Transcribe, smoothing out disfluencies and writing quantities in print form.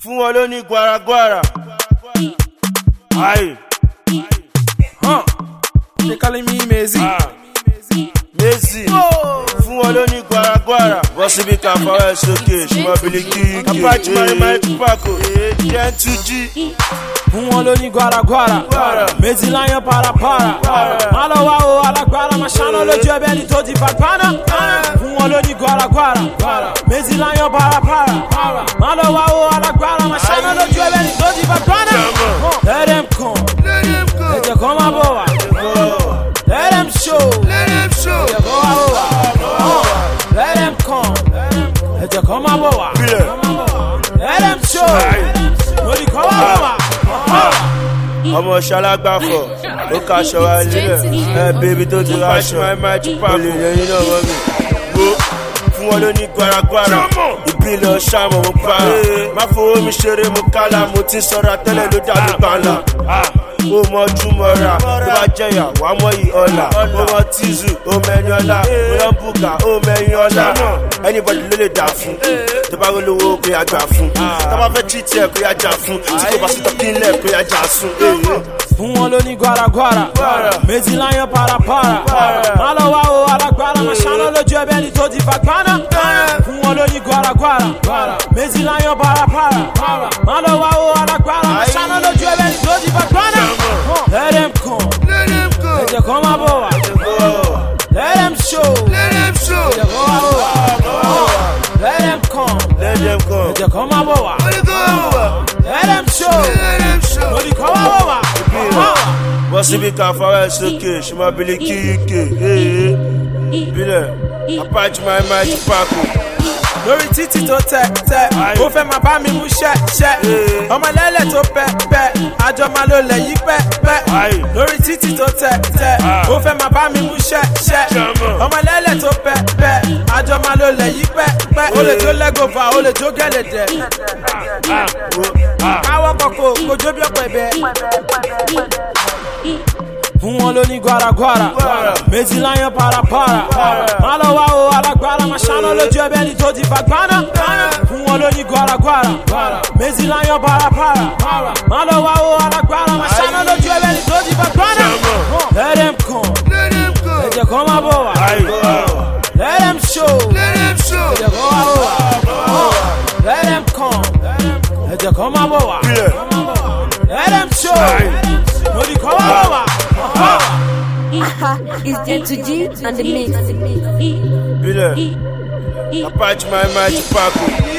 Fún wọn ló ní guaraguara. Aye. They calling me Mezi. Messi. Fún wọn ló ní guaraguara. Wọ́n sì bí ká fọwọ́ ẹ̀ sókè. Ṣùgbọ́n bìlìkì kì í. Apáàtì máa ń pàkó. Jẹ́ túnjí. Fún wọn ló ní guaraguara. Mezi láyọ̀ parapara. Má lọ wá o alágbára. Má ṣáná lójú ẹbẹ̀ ni tó di bàgbáná. Fún wọn ló ní guaraguara. Mezi láyọ̀ parapara. Má lọ wá o alágbára. Má ṣáná lójú ẹbẹ̀ ni tó di bàgbáná. Let them come. Ẹ jẹ́ kó máa bọ̀ wá. Let them show. Ẹ jẹ́ kó máa bọ̀ wá. Let them come. Ẹ jẹ́ kó máa bọ̀ wá. Let them show. Lórí kó máa bọ̀ wá. Ọmọ ṣalágbàfọ̀ ó kaṣọ wa nílẹ̀ ẹ bèbí tó ti ráṣọ olè lẹ́yìn náà wọ́n mi. Fún wọn ló ní guaraguara ìbílẹ̀ ṣàmọ̀ mo pa má fowó mi ṣeré mo kálá mo ti sọ̀rọ̀ tẹ́lẹ̀ ló dàbí gbàǹlà. Ó mọ júmọ̀ra tó bá jẹ̀yà wàá mọ yìí ọ̀la ó mọ tíìzù ó mẹ́ni ọ̀la ó lọ bùkà ó mẹ́yìn ọ̀la anybody ló lè dà fún tó bá lówó kó yá gbà fún tó bá fẹ́ cheat ẹ̀ kó yá jà fún tí kò bá sí tọ́kínlẹ̀ kó yá jà sún. Fún wọn ló ní guaraguara Mezi láyọ̀ parapara má lọ wá o alágbára má ṣáná lójú ẹbẹ̀ ni tó di bàgbáná. Fún wọn ló ní guaraguara Mezi láyọ̀ parapara má lọ wá o alágbára má ṣáná lójú ẹbẹ̀ ni tó di bàgbáná. Let them come. Ẹ jẹ́ kó máa bọ̀ wá. Let them show. Ẹ jẹ́ kó máa bọ̀ wá. Let them come. Ẹ jẹ́ kó máa bọ̀ wá. Let them show. Lórí kó máa bọ̀ wá. Wọ́n sì bí ká fọwọ́ ẹ̀ sókè ṣùgbọ́n bìlìkì ike bílẹ̀ apáàtì máa ń pàkó. Lórí títì tó tẹ ó fẹ́ máa bá mi mú ṣẹ́ ọmọ ẹlẹ́lẹ̀ tó pẹ́ àjọ máa ló lẹ̀ yí pẹ́ lórí títì tó tẹ ó fẹ́ máa bá mi mú ṣẹ́ ọmọ ẹlẹ́lẹ̀ tó pẹ́ àjọ máa ló lẹ̀ yí pẹ́ ó lè jó lẹ́gọ̀fà ó lè jó gẹ̀lẹ̀dẹ̀ káwọ́ kọ̀kọ̀ kojó bí ọ̀pẹ̀ bẹ́ẹ̀. Fún wọn ló ní guaraguara Mezi láyọ̀ parapara má lọ wá o alágbára má ṣáná lójú ẹbẹ̀ ni tó di bàgbáná. Fún wọn ló ní guaraguara Mezi láyọ̀ parapara má lọ wá o alágbára má ṣáná lójú ẹbẹ̀ ni tó di bàgbáná. Let them come. Ẹ jẹ́ kó máa bọ̀ wá. Let them show. Ẹ jẹ́ kó máa bọ̀ wá. Let them come. Ẹ jẹ́ kó máa bọ̀ wá. Let them show. Lórí kó máa bọ̀ wá. It's J2G and the mix. Bílẹ̀ apáàtì máa ń pàkó.